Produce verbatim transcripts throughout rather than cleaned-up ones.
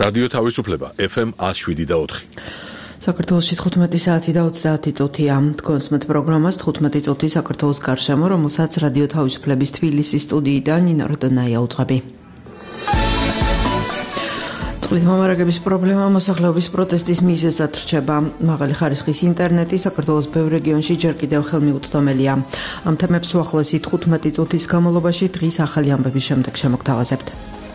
რადიო თავისუფლება ეფ ემ one oh seven და four. საქართველოში თხუთმეტი საათი და ოცდაათი წუთია. თქვენს მეტ პროგრამას თხუთმეტი წუთი საქართველოს გარშემო, რომელსაც რადიო თავისუფლების თბილისის სტუდიიდან ნინო როდონაია უძღვები. წყლით მომარაგების პრობლემა მოსახლეობის პროტესტის მიზეზად რჩება. მაღალი ხარისხის ინტერნეტი საქართველოს ბევრ რეგიონში ჯერ კიდევ ხელმიუწვდომელია. ამ თემებს უახლოესი თხუთმეტი წუთის განმავლობაში დღის ახალი ამბების შემდეგ შემოგთავაზებთ.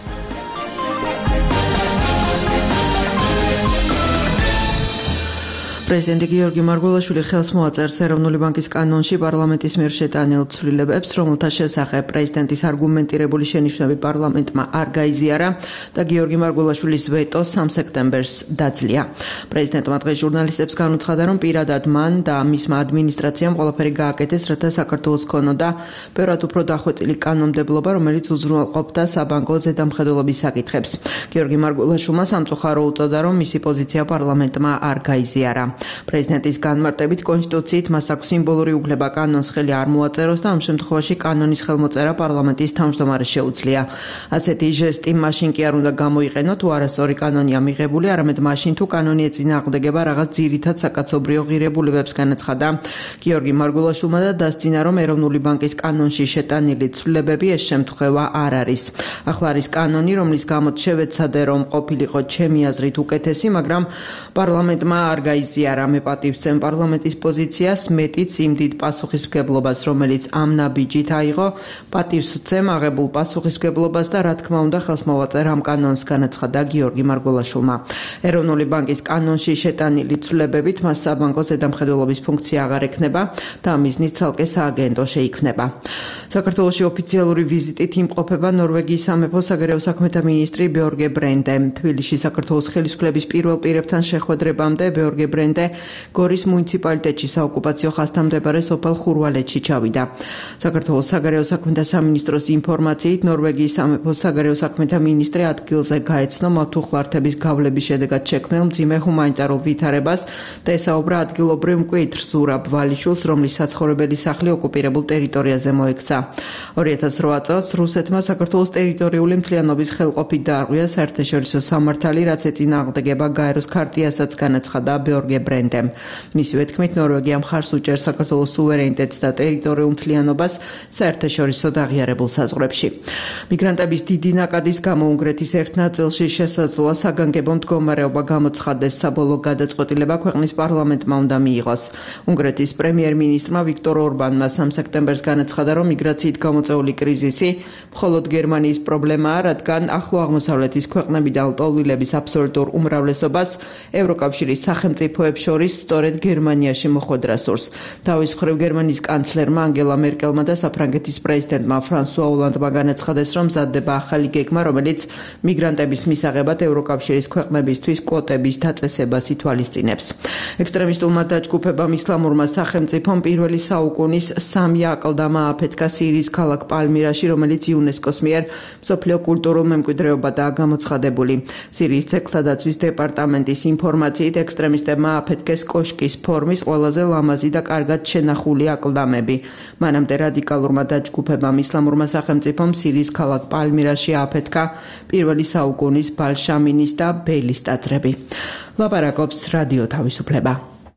პრეზიდენტი გიორგი მარგველაშვილი ხელს მოაწერს ეროვნული ბანკის კანონში პარლამენტის მიერ შეტანილ ცვლილებებს, რომელთა შესახებ პრეზიდენტის არგუმენტირებული შენიშვნები პარლამენტმა არ გაიზიარა და გიორგი მარგველაშვილის ვეტო სამ სექტემბერს დაძლია. პრეზიდენტმა დღეს ჟურნალისტებს განუცხადა, რომ პირადად მან და მისმა ადმინისტრაციამ ყველაფერი გააკეთეს, რათა საქართველოს ქონოდა ბევრად უფრო დახვეწილი კანონმდებლობა, რომელიც უზრუნველყოფდა საბანკო ზედამხედველობის საკითხებს. გიორგი მარგველაშვილმა სამწუხარო უწოდა, რომ მისი პოზიცია პარლამენტმა არ გაიზიარა. პრეზიდენტის განმარტებით კონსტიტუციით მას აქვს სიმბოლური უფლება კანონს ხელი არ მოაწეროს და ამ შემთხვევაში კანონის ხელმოწერა პარლამენტის თავმჯდომარეს შეუძლია. ასეთი ჟესტი მაშინ კი არ უნდა გამოიყენო, თუ არასწორი კანონია მიღებული, არამედ მაშინ თუ კანონი ეწინააღმდეგება რაღაც ძირითად საკაცობრიო ღირებულებებს, განაცხადა გიორგი მარგველაშვილმა და დასძინა, რომ ეროვნული ბანკის კანონში შეტანილი ცვლილებები ეს შემთხვევა არ არის. ახლა არის კანონი, რომლის გამოც შევეცადე, რომ ყოფილიყო ჩემი აზრით უკეთესი, მაგრამ პარლამენტმა არ გაიზიარა. მე პატივს ვცემ პარლამენტის პოზიციას, მეტიც იმ დიდ პასუხისმგებლობას, რომელიც ამ ნაბიჯით აიღო, პატივს ვცემ აღებულ პასუხისმგებლობას და რა თქმა უნდა ხელს მოვაწერ ამ კანონს, განაცხადა გიორგი მარგველაშვილმა. ეროვნული ბანკის კანონში შეტანილი ცვლილებებით მას საბანკო ზედამხედველობის ფუნქცია აღარ ექნება და მიზნით ცალკე სააგენტო შეიქმნება. საქართველოში ოფიციალური ვიზიტით იმყოფება ნორვეგიის სამეფო საგარეო საქმეთა მინისტრი ბიორგე ბრენდე. თბილისში საქართველოს ხელისუფლების პირველ პირებთან შეხვედრებამდე ბიორგე ბრენდე გორის მუნიციპალიტეტში საოკუპაციო ხაზთან მდებარე სოფელ ხურვალეთში ჩავიდა. საქართველოს საგარეო საქმეთა სამინისტროს ინფორმაციით, ნორვეგიის სამეფო საგარეო საქმეთა მინისტრი ადგილზე გაეცნო მათუხლართების გავლების შედეგად შექმნილ მძიმე ჰუმანიტარულ ვითარებას და ესაუბრა ადგილობრივ მკვეთრ ზურაბ ვალიშვილს, რომლის საცხოვრებელი სახლი ოკუპირებულ ტერიტორიაზე მოექცა. ორი ათას რვა წელს რუსეთმა საქართველოს ტერიტორიული მთლიანობის ხელყოფით დაარღვია საერთაშორისო სამართალი, რაც ეწინააღმდეგება გაეროს ქარტიასაც, განაცხადა ბიორგე ბრენდემ. მისივე თქმით, ნორვეგია მხარს უჭერს საქართველოს სუვერენიტეტს და ტერიტორიულ მთლიანობას საერთაშორისო აღიარებულ საზღვრებში. მიგრანტების დიდი ნაკადის გამო უნგრეთის ერთ ნაწილში შესაძლოა საგანგებო მდგომარეობა გამოცხადდეს. საბოლოო გადაწყვეტილება ქვეყნის პარლამენტმა უნდა მიიღოს. უნგრეთის პრემიერ-მინისტრმა ვიქტორ ორბანმა სამ სექტემბერს განაცხადა, რომ მიგრაციით გამოწვეული კრიზისი მხოლოდ გერმანიის პრობლემაა, რადგან ახლო აღმოსავლეთის ქვეყნებიდან ლტოლვილების აბსოლუტურ უმრავლესობას ევროკავშირის სახელმწიფოებს შორის სწორედ გერმანიაში მოხვედრა სურს. თავის მხრივ გერმანიის კანცლერმა ანგელა მერკელმა და საფრანგეთის პრეზიდენტმა ფრანსუა ოლანდმა განაცხადეს, რომ მზადდება ახალი გეგმა, რომელიც მიგრანტების მისაღებად ევროკავშირის ქვეყნებისთვის კვოტების დაწესებას ითვალისწინებს. ექსტრემისტულმა დაჯგუფებამ ისლამურმა სახელმწიფომ პირველი საუკუნის სამი აკლდამა აფეთქა სირიის ქალაქ პალმირაში, რომელიც იუნესკოს მიერ მსოფლიო კულტურულ მემკვიდრეობადაა გამოცხადებული. სირიის ძეგლთა დაცვის დეპარტამენტის ინფორმაციით, ექსტრემისტებმა აფეთქეს კოშკის ფორმის ყველაზე ლამაზი და კარგად შენახული აკლდამები. მანამდე რადიკალურმა დაჯგუფებამ ისლამურმა სახელმწიფომ სირიის ქალაქ პალმირაში აფეთქა პირველი საუკუნის ბალშამინის და ბელის ტაძრები. ლაპარაკობს რადიო თავისუფლება.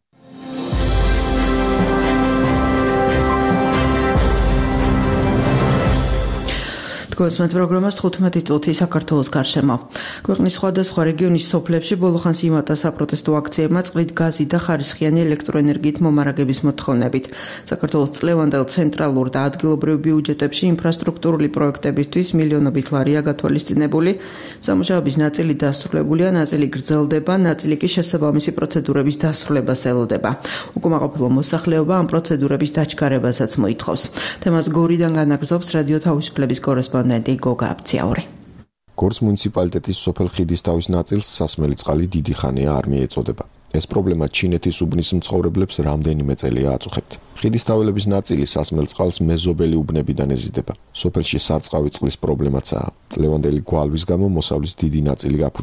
თქვენს პროგრამას თხუთმეტი წუთი საქართველოს გარშემო. ქვეყნის სხვადასხვა რეგიონის სოფლებში ბოლოხანს იმატა საპროტესტო აქციებმა წყლით გაზი და ხარისხიანი ელექტროენერგიით მომარაგების მოთხოვნებით. საქართველოს წლევანდელ ცენტრალურ და ადგილობრივ ბიუჯეტებში ინფრასტრუქტურული პროექტებისთვის მილიონობით ლარია გათვალისწინებული. სამუშაოების ნაწილი დასრულებულია, ნაწილი გრძელდება, ნაწილი კი შესაბამისი პროცედურების დასრულებას ელოდება. უკმაყოფილო მოსახლეობა ამ პროცედურების დაჩქარებასაც მოითხოვს. თემას გორიდან განაგრძობს რადიო თავისუფლების კორესპონდენტი გოგა აბციაური. გორის მუნიციპალიტეტის სოფელ ხიდისთავის ნაწილს სასმელი წყალი დიდი ხანია არ მიეწოდება. ეს პრობლემა ჩინეთის უბნის მცხოვრებლებს რამდენიმე წელია აწუხებთ. ხიდისთაველების ნაწილი სასმელ წყალს მეზობელი უბნებიდან ეზიდება. სოფელში სარწყავი წყლის პრობლემაცაა. წლევანდელი გვალვის გამო მოსავლის დიდი ნაწილი გაფუჭდა.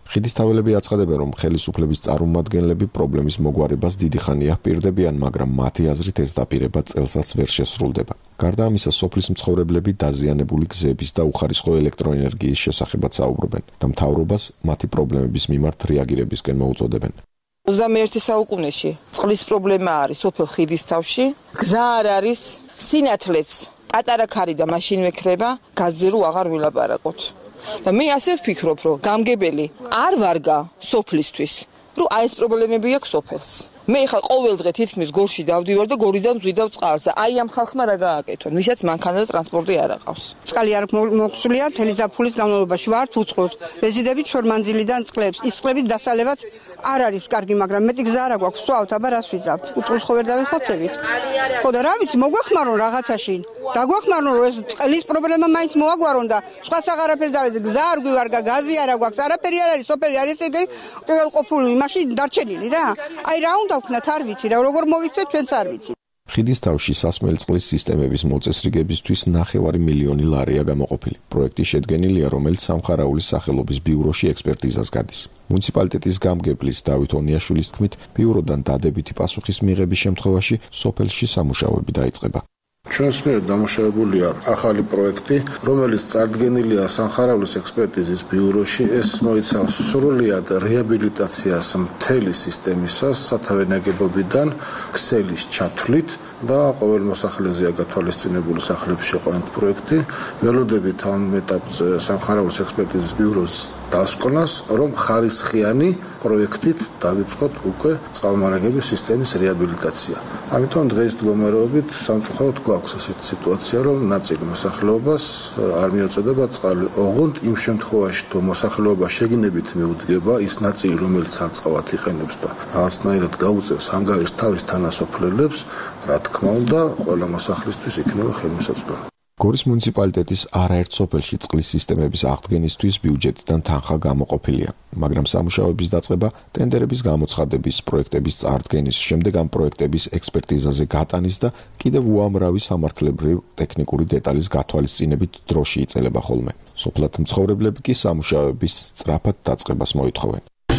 ხიდისთაველები აცხადებენ, რომ ხელისუფლების წარმომადგენლები პრობლემის მოგვარებას დიდი ხანია პირდებიან, მაგრამ მათი აზრით ეს დაპირება წელსაც ვერ შესრულდება. გარდა ამისა, სოფლის მცხოვრებლები დაზიანებული გზების და უხარისხო ელექტროენერგიის შესახებაც საუბრობენ და მთავრობას მათი პრობლემების მიმართ რეაგირებისკენ მოუწოდებენ. ოცდამეერთე საუკუნეში წყლის პრობლემა არის სოფელ ხიდისთავში, გზა არ არის, სინათლეც პატარა ქარი და მაშინ ვექრება, გაზზე რო აღარ ვილაპარაკოთ. და მე ასე ვფიქრობ, რომ გამგებელი არ ვარგა სოფლისთვის, რომ აი ეს პრობლემები აქვს სოფელს. მე ხა ყოველ დღე თითქმის გორში დავდივარ და გორიდან ვზვიდავ წყალს და აი ამ ხალხმა რა გააკეთონ, ვისაც მანქანა და ტრანსპორტი არ აყავს. წყალი არ მოხსულია მთელი ზაფხულის განმავლობაში, ვართ უწყლოდ. ვეზიდებით შორმანძილიდან წყლებს, ის წყლების დასალევად არ არის კარგი, მაგრამ მეტი გზა არ აქვს, ვსვავთ, აბა რას ვიზავთ? უწყლოს ხო ვერ დავიხოცებით? ხო და რა ვიცი, მოგვახმარონ რაღაცაში. დაგვახმარონ, რომ ეს წყლის პრობლემა მაინც მოაგვარონ და სხვა აღარაფერს დავეძ, გზა არ გვივარგა, გაზი არ აქვს, არაფერი არ არის, სოფელი არის ეგ პირველყოფილი, მაშინ დარჩენილი რა. აი რა უნდა ვქნათ, არ ვიცი რა, როგორ მოვიქცეთ, ჩვენც არ ვიცი. ხიდისთავში სასმელი წყლის სისტემების მოწესრიგებისთვის ნახევარი მილიონი ლარია გამოყოფილი. პროექტი შედგენილია, რომელიც სამხარაულის სახელობის ბიუროში ექსპერტიზას გადის. მუნიციპალიტეტის გამგებლის დავით ონიაშვილის თქმით, ბიუროდან დადებითი პასუხის მიღების შემთხვევაში სოფელში სამუშაოები დაიწყება. ჩვენს მიერ დამუშავებულია ახალი პროექტი, რომელიც წარდგენილია სამხარაულის ექსპერტიზის ბიუროში. ეს მოიცავს სრულად რეაბილიტაციას მთელი სისტემისას, სათავე ნაგებობიდან ქსელის ჩათვლით და ყოველ მოსახლეზე გათვალისწინებული სახლებში შეყვანით პროექტი. ველოდებით ამ ეტაპზე სამხარაულის ექსპერტიზის ბიუროს დასკვნას, რომ ხარისხიანი პროექტით დავიწყოთ უკვე წყალმარაგების სისტემის რეაბილიტაცია. ამიტომ დღეს მდგომარეობით სამწუხაროდ გვაქვს ასეთი სიტუაცია, რომ ნაწილი მოსახლეობას არ მიეწოდება წყალი. ოღონდ იმ შემთხვევაში, თუ მოსახლეობა შეგნებით მიუდგება, ის ნაწილი, რომელიც სარწყავად იყენებს და რაღაცნაირად გაუწევს ანგარიშს თავის თანასოფლელებს, რა თქმა უნდა, ყველა მოსახლისთვის იქნება ხელმისაწვდომი. გორის მუნიციპალიტეტის არაერთ სოფელში წყლის სისტემების აღდგენისთვის ბიუჯეტიდან თანხა გამოყოფილია, მაგრამ სამუშაოების დაწყება, ტენდერების გამოცხადების, პროექტების წარდგენის, შემდეგ ამ პროექტების ექსპერტიზაზე გატანის და კიდევ უამრავი სამართლებრივი ტექნიკური დეტალის გათვალისწინებით დროში იწელება ხოლმე. სოფლად მცხოვრებლები კი სამუშაოების სწრაფად დაწყებას მოითხოვენ.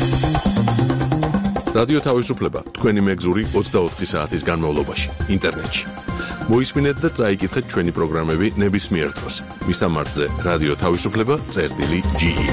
რადიო თავისუფლება თქვენი მეგზური ოცდაოთხი საათის განმავლობაში ინტერნეტში. მოისმინეთ და წაიკითხეთ ჩვენი პროგრამები ნებისმიერ დროს. მისამართზე რადიო თავისუფლება წერტილი ჯი ი.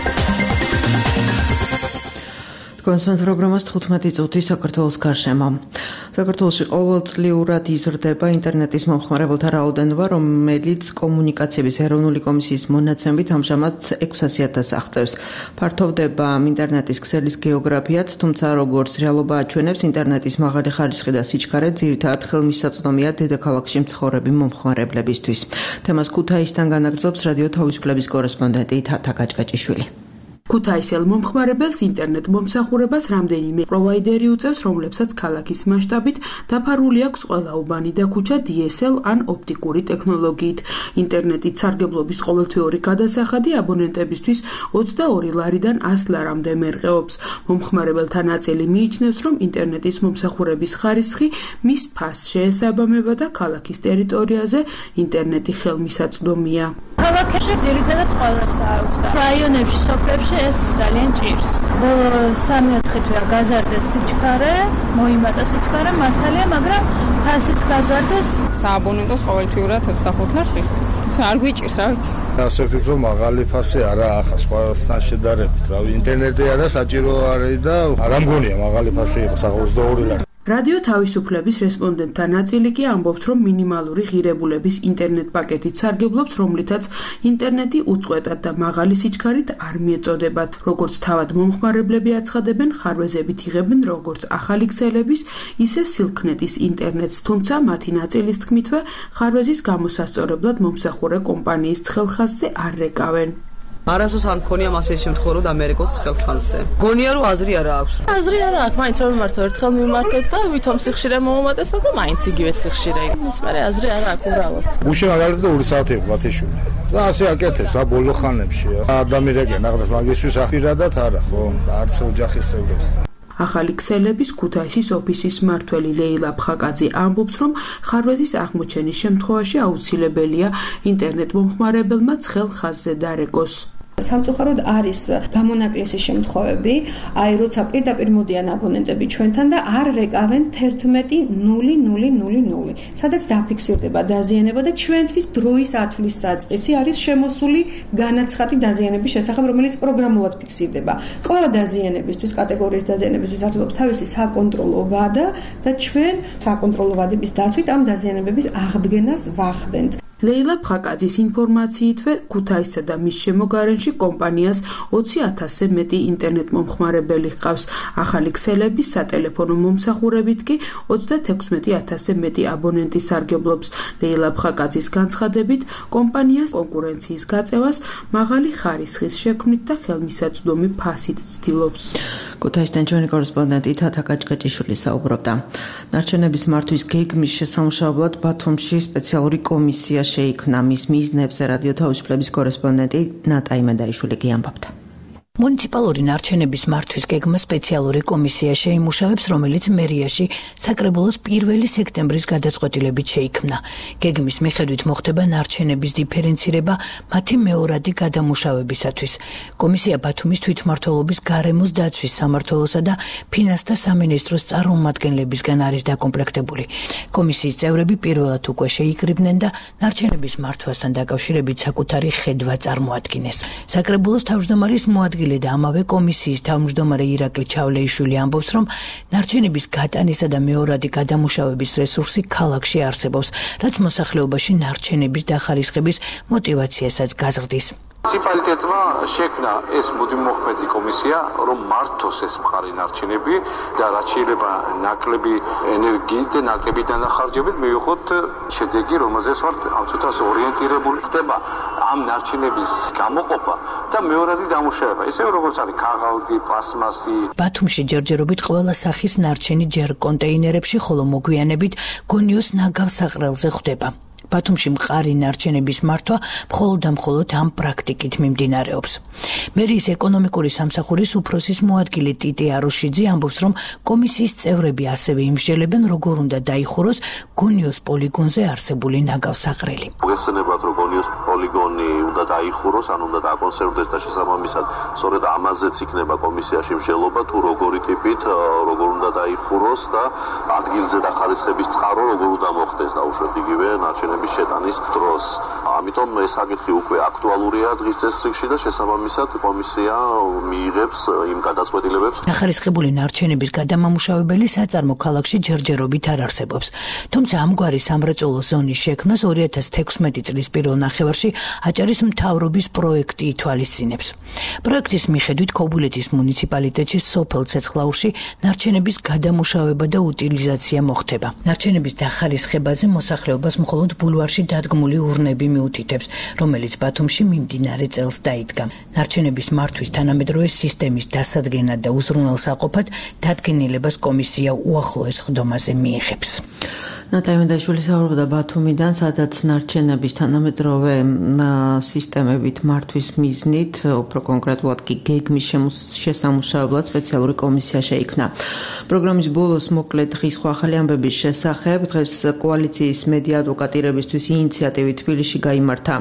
კონსვენთ პროგრამას თხუთმეტი წუთი საქართველოს გარშემო. საქართველოში ყოველწლიურად იზრდება ინტერნეტის მომხმარებელთა რაოდენობა, რომელიც კომუნიკაციების ეროვნული კომისიის მონაცემებით ამჟამად ექვსასი ათასს აღწევს. ფართოვდება ინტერნეტის ქსელის გეოგრაფიაც, თუმცა როგორც რეალობა აჩვენებს, ინტერნეტის მაღალი ხარისხი და სიჩქარე ძირითადად ხელმისაწვდომია დედაქალაქში მცხოვრები მომხმარებლებისთვის. თემას ქუთაისთან განაგრძობს რადიო თავისუფლების კორესპონდენტი თათა გაჭგაჭიშვილი. ქუთაისელ მომხმარებელს ინტერნეტ მომსახურებას რამდენიმე პროვაიდერი უწევს, რომლებსაც ქალაქის მასშტაბით დაფარული აქვს ყველა უბანი და ქუჩა დი ეს ელ ან ოპტიკური ტექნოლოგიით. ინტერნეტით სარგებლობის ყოველთვიური გადასახადი აბონენტებისთვის ოცდაორი ლარიდან ას ლარამდე მერყეობს. მომხმარებელთა ნაწილი მიიჩნევს, რომ ინტერნეტის მომსახურების ხარისხი მის ფასს შეესაბამება და ქალაქის ტერიტორიაზე ინტერნეტი ხელმისაწვდომია. ქალაქებში ძირითადად ყველას აქვს და რაიონებში, სოფლებში ეს ძალიან ჭირს. ბოლო სამი-ოთხი თვეა გაზარდეს სიჩქარე, მოიმატა სიჩქარე, მართალია, მაგრამ ფასიც გაზარდეს. სააბონენტოს ყოველთვიურად ოცდახუთ ლარს ვიხდით. არ გვიჭირს, რა ვიცი. ასე ვფიქრობ, მაღალი ფასი არაა ახლა სხვასთან შედარებით. რავი, ინტერნეტი არა საჭირო არის და არ ამგონია მაღალი ფასი იყოს ახლა ოცდაორი ლარი. რადიო თავისუფლების რესპონდენტთა ნაწილი კი ამბობს, რომ მინიმალური ღირებულების ინტერნეტ პაკეტით სარგებლობს, რომლითაც ინტერნეტი უწყვეტად და მაღალი სიჩქარით არ მიეწოდებათ. როგორც თავად მომხმარებლები აცხადებენ, ხარვეზებით იღებენ როგორც ახალი ქსელების, ისე სილქნეტის ინტერნეტს, თუმცა მათი ნაწილის თქმითვე, ხარვეზის გამოსასწორებლად მომსახურე კომპანიის ცხელხაზზე არ რეკავენ. არასოს არ მქონია მასე შემთხვევა რომ ამერიკოს ცხელხაზზე. გონია რომ აზრი არა აქვს. აზრი არა აქვს, მაინც რომ მარტო ერთხელ მიმართეთ და ვითომ სიხშირე მომომატეს, მაგრამ მაინც იგივე სიხშირე. ის მერე აზრი არა აქვს უბრალოდ. გუშინ მაგალითად და ორი საათი ბათეშვილი. და ასე აკეთებს რა ბოლო ხანებში. ადამიანებიან აღარ მაგისთვის ახირადად არა ხო? არც ოჯახის წევრებს. ახალი ქსელების ქუთაისის ოფისის მმართველი ლეილა ფხაკაძე ამბობს, რომ ხარვეზის აღმოჩენის შემთხვევაში აუცილებელია ინტერნეტ მომხმარებელმა ცხელ ხაზზე დარეკოს. სამწუხაროდ არის გამონაკლისი შემთხვევები, აი როცა პირდაპირ მოდიან აბონენტები ჩვენთან და არ რეკავენ თერთმეტი ნული ნული ნული ნული, სადაც დაფიქსირდება დაზიანება და ჩვენთვის დროის ათვლის საწყისი არის შემოსული განაცხადი დაზიანების შესახებ, რომელიც პროგრამულად ფიქსირდება. ყველა დაზიანებისთვის, კატეგორიის დაზიანებისთვის არსებობს თავისი საკონტროლო ვადა და ჩვენ საკონტროლო ვადების დაცვით ამ დაზიანებების აღდგენას ვახდენთ. ლეილა ფხაკაძის ინფორმაციითვე ქუთაისსა და მის შემოგარენში კომპანიას ოცი ათასზე მეტი ინტერნეტ მომხმარებელი ჰყავს. ახალი ქსელების სატელეფონო მომსახურებით კი ოცდათექვსმეტი ათასზე მეტი აბონენტი სარგებლობს. ლეილა ფხაკაძის განცხადებით, კომპანიას კონკურენციის გაწევას მაღალი ხარისხის შექმნით და ხელმისაწვდომი ფასით ცდილობს. ქუთაისიდან ჩვენი კორესპონდენტი თათა კაჭკაჭიშვილი საუბრობდა. ნარჩენების მართვის გეგმის შესამუშავებლად ბათუმში სპეციალური კომისია შეიქმნა. მის მიზნებზე რადიო თავისუფლების კორესპონდენტი ნატა იმედაიშვილი ამბობდა. მუნიციპალური ნარჩენების მართვის გეგმა სპეციალური კომისია შეიმუშავებს, რომელიც მერიაში საკრებულოს პირველი სექტემბრის გადაწყვეტილებით შეიქმნა. გეგმის მიხედვით მოხდება ნარჩენების დიფერენცირება მათი მეორადი გადამუშავებისათვის. კომისია ბათუმის თვითმმართველობის გარემოს დაცვის სამმართველოსა და ფინანსთა სამინისტროს წარმომადგენლებისგან არის დაკომპლექტებული. კომისიის წევრები პირველად უკვე შეიკრიბნენ და ნარჩენების მართვასთან დაკავშირებით საკუთარი ხედვა წარმოადგინეს. საკრებულოს თავმჯდომარის მოადგილე და ამავე კომისიის თავმჯდომარე ირაკლი ჩავლეიშვილი ამბობს, რომ ნარჩენების გატანისა და მეორადი გადამუშავების რესურსი ქალაქში არსებობს, რაც მოსახლეობაში ნარჩენების დახარისხების мотивაციასაც გაზრდის. მუნიციპალიტეტმა შექმნა ეს მუდმივმოქმედი კომისია, რომ მართოს ეს მხარი ნარჩენები და რაც შეიძლება ნაკლები ენერგიით და ნაკლები დანახარჯებით მივიღოთ შედეგი, რომელზეც ვართ ამ წუთას ორიენტირებული ხდება ამ ნარჩენების გამოყოფა და მეორადი დამუშავება. ისე როგორც არის ქაღალდი, პლასმასი. ბათუმში ჯერჯერობით ყველა სახის ნარჩენი ჯერ კონტეინერებში, ხოლო მოგვიანებით გონიოს ნაგავსაყრელზე ხვდება. ბათუმში მყარი ნარჩენების მართვა მხოლოდ და მხოლოდ ამ პრაქტიკით მიმდინარეობს. მერიის ეკონომიკური სამსახურის უფროსის მოადგილე ტიტე აროშიძე ამბობს, რომ კომისიის წევრები ასევე იმსჯელებენ, როგორ უნდა დაიხუროს გონიოს პოლიგონზე არსებული ნაგავსაყრელი. მოგეხსენებათ, რომ გონიოს პოლიგონი უნდა დაიხუროს, ან უნდა დაკონსერვდეს და შესაბამისად სწორედ ამაზეც იქნება კომისიაში მსჯელობა, თუ როგორი ტიპით, როგორ უნდა დაიხუროს და ადგილზე დახარისხების წყარო როგორ უნდა მოხდეს დაუშვათ იგივე ნარჩენების შეტანის დროს. ამიტომ ეს საკითხი უკვე აქტუალურია დღის წესრიგში და შესაბამისად კომისია მიიღებს იმ გადაწყვეტილებებს. დახარისხებული ნარჩენების გადამამუშავებელი საწარმო ქალაქში ჯერჯერობით არ არსებობს. თუმცა ამგვარი სამრეწველო ზონის შექმნას ორი ათას თექვსმეტი წლის პირველ ნახევარში აჭარის მთავრობის პროექტი ითვალისწინებს. პროექტის მიხედვით ქობულეთის მუნიციპალიტეტში სოფელ ცეცხლაურში ნარჩენების გადამუშავება და უტილიზაცია მოხდება. ნარჩენების დახარისხებაზე მოსახლეობას მხოლოდ ბულვარში დადგმული ურნები მიუთითებს, რომელიც ბათუმში მიმდინარე წელს დაიდგა. ნარჩენების მართვის თანამედროვე სისტემის დასადგენად და უზრუნველსაყოფად დადგენილებას კომისია უახლოეს ხდომაზე მიიღებს. ნატა იმედაიშვილი საუბრობდა ბათუმიდან, სადაც ნარჩენების თანამედროვე სისტემებით მართვის მიზნით, უფრო კონკრეტულად კი გეგმის შესამუშავებლად სპეციალური კომისია შეიქმნა. პროგრამის ბოლოს მოკლედ დღის სხვა ახალი ამბების შესახებ, დღეს კოალიციის მედია ადვოკატირებისთვის ინიციატივით თბილისში გაიმართა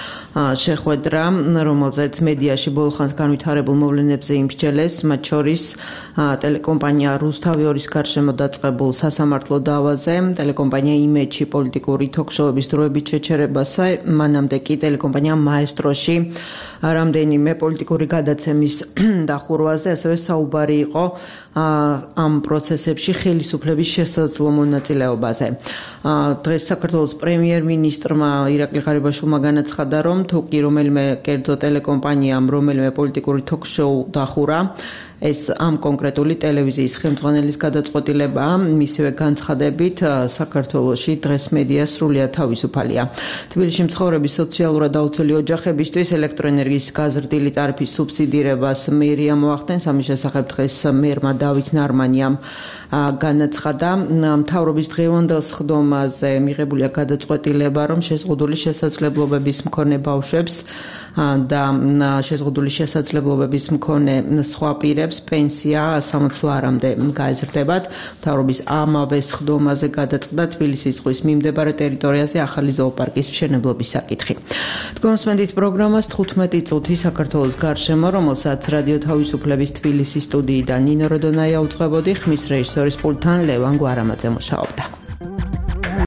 შეხვედრა, რომელზეც მედიაში ბოლოხანს განვითარებულ მოვლენებზე იმსჯელეს, მათ შორის ტელეკომპანია რუსთავი ორის გარშემო დაწყებულ სასამართლო დავაზე, ტელეკომპანია იმედში პოლიტიკური თოქ-შოუების დროებით შეჩერებასა, მანამდე კი ტელეკომპანია მაესტროში რამდენიმე პოლიტიკური გადაცემის დახურვაზე, ასევე საუბარი იყო ამ პროცესებში ხელისუფლების შესაძლო მონაწილეობაზე. დღეს საქართველოს პრემიერ-მინისტრმა ირაკლი ღარიბაშვილმა განაცხადა, რომ თუ კი რომელიმე კერძო ტელეკომპანიამ რომელიმე პოლიტიკური თოქ-შოუ დახურა, ეს ამ კონკრეტული ტელევიზიის ხელმძღვანელის გადაწყვეტილებაა. მისივე განცხადებით, საქართველოში დღეს მედია სრულიად თავისუფალია. თბილისში მცხოვრები სოციალურად დაუცველი ოჯახებისთვის ელექტროენერგიის გაზრდილი ტარიფის სუბსიდირებას მერია მოახდენს. ამის შესახებ დღეს მერმა დავით ნარმანიამ განაცხადა მთავრობის დღევანდელ სხდომაზე მიღებულია გადაწყვეტილება, რომ შეზღუდული შესაძლებლობების მქონე ბავშვებს და შეზღუდული შესაძლებლობების მქონე სხვა პირებს პენსია სამოცი ლარამდე გაეზრდებათ. მთავრობის ამავე სხდომაზე გადაწყდა თბილისის ზღვის მიმდებარე ტერიტორიაზე ახალი ზოოპარკის მშენებლობის საკითხი. თქვენსმენდით პროგრამას თხუთმეტი წუთი საქართველოს გარშემო, რომელსაც რადიო თავისუფლების თბილისის სტუდიიდან ნინო როდონაია უწყებოდი, ხმის რეჟისორის პულტთან ლევან გვარამაძე მუშაობდა.